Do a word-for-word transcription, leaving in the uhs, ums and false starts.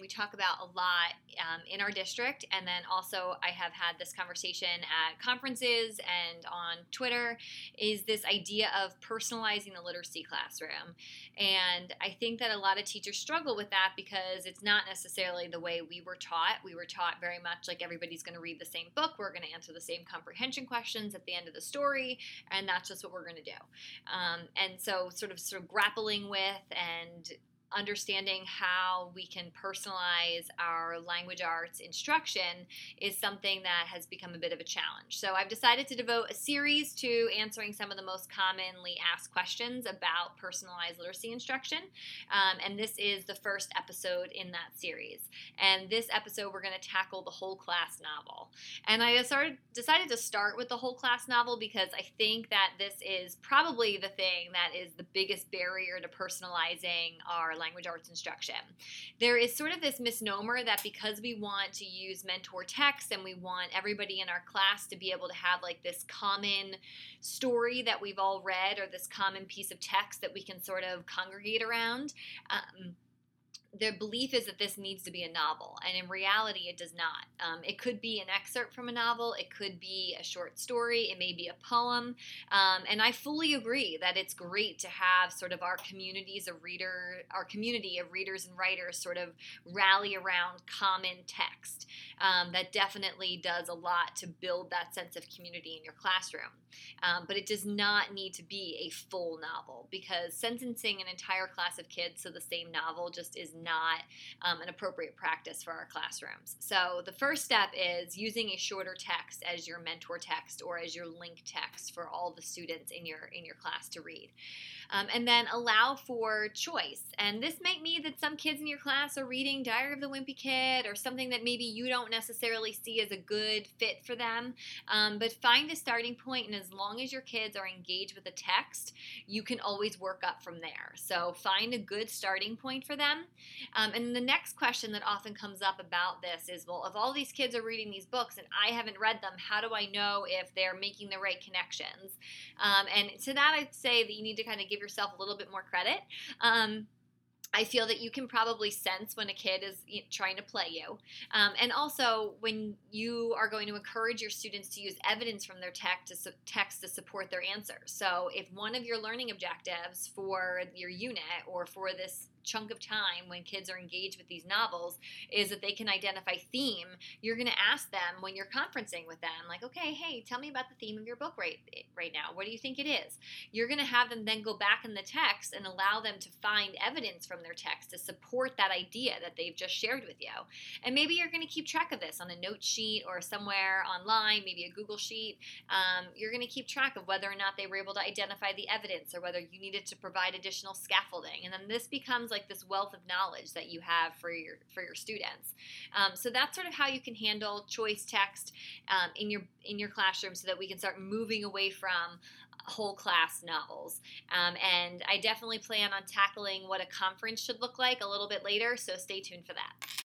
we talk about a lot um, in our district, and then also I have had this conversation at conferences and on Twitter, is this idea of personalizing the literacy classroom. And I think that a lot of teachers struggle with that because it's not necessarily the way we were taught. We were taught very much like everybody's going to read the same book, we're going to answer the same comprehension questions at the end of the story, and that's just what we're going to do. Um, and so, sort of, sort of grappling with and understanding how we can personalize our language arts instruction is something that has become a bit of a challenge. So I've decided to devote a series to answering some of the most commonly asked questions about personalized literacy instruction. Um, and this is the first episode in that series. And this episode, we're going to tackle the whole class novel. And I started, decided to start with the whole class novel because I think that this is probably the thing that is the biggest barrier to personalizing our language arts instruction. There is sort of this misnomer that because we want to use mentor text and we want everybody in our class to be able to have like this common story that we've all read or this common piece of text that we can sort of congregate around, um, their belief is that this needs to be a novel, and in reality it does not. Um, it could be an excerpt from a novel, it could be a short story, it may be a poem, um, and I fully agree that it's great to have sort of our communities of reader, our community of readers and writers sort of rally around common text. Um, that definitely does a lot to build that sense of community in your classroom. Um, but it does not need to be a full novel, because sentencing an entire class of kids to the same novel just is not um, an appropriate practice for our classrooms. So the first step is using a shorter text as your mentor text or as your link text for all the students in your in your class to read. Um, and then allow for choice. And this might mean that some kids in your class are reading Diary of the Wimpy Kid or something that maybe you don't necessarily see as a good fit for them. Um, but find a starting point, and as long as your kids are engaged with the text, you can always work up from there. So find a good starting point for them. Um, and the next question that often comes up about this is, well, if all these kids are reading these books and I haven't read them, how do I know if they're making the right connections? Um, and to that, I'd say that you need to kind of give yourself a little bit more credit. Um, I feel that you can probably sense when a kid is trying to play you. Um, and also when you are going to encourage your students to use evidence from their text to, su- text to support their answers. So if one of your learning objectives for your unit or for this chunk of time when kids are engaged with these novels is that they can identify theme, you're going to ask them when you're conferencing with them, like, okay, hey, tell me about the theme of your book right, right now. What do you think it is? You're going to have them then go back in the text and allow them to find evidence from their text to support that idea that they've just shared with you. And maybe you're going to keep track of this on a note sheet or somewhere online, maybe a Google sheet. Um, you're going to keep track of whether or not they were able to identify the evidence or whether you needed to provide additional scaffolding. And then this becomes like this wealth of knowledge that you have for your for your students. Um, so that's sort of how you can handle choice text um, in your in your classroom, so that we can start moving away from whole class novels. Um, and I definitely plan on tackling what a conference should look like a little bit later, so stay tuned for that.